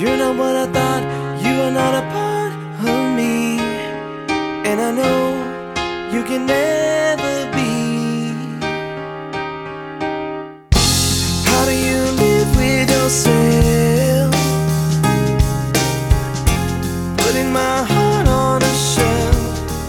You're not what I thought, you are not a part of me. And I know you can never be. How do you live with yourself? Putting my heart on a shelf.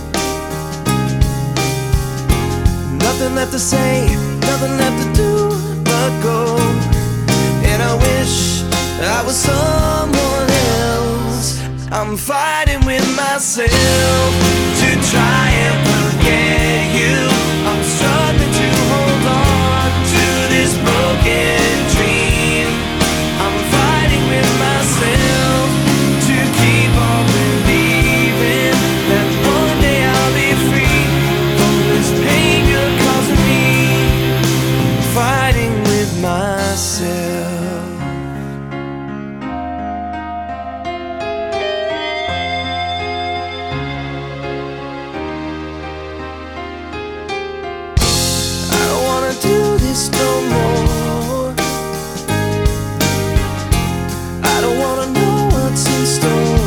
Nothing left to say, nothing left to do but go. And I wish I was someone else. I'm fighting with myself to try and forget you. I'm struggling to hold on to this broken dream. I'm fighting with myself to keep on believing that one day I'll be free from this pain you're causing me. Fighting with myself. Do this no more. I don't wanna know what's in store.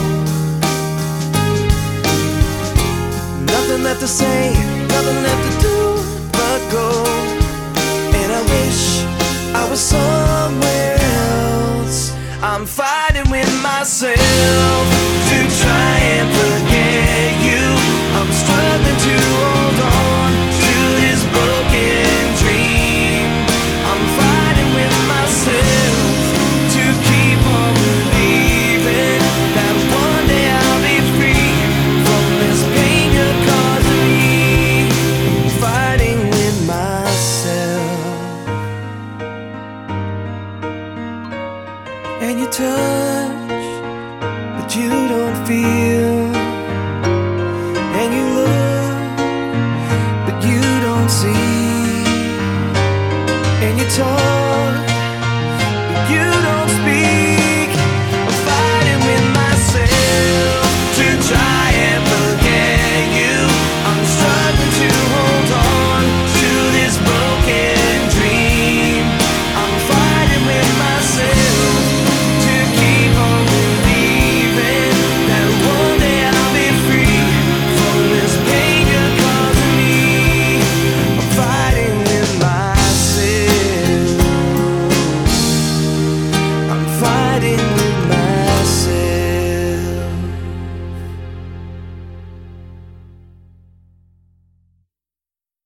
Nothing left to say, nothing left to do but go. And I wish I was somewhere else. I'm fighting with myself to try and forget you. I'm struggling to hold on to this broken dream. I'm fighting with myself to keep on believing that one day I'll be free from this pain you're causing me. Fighting with myself. And you touch, but you don't feel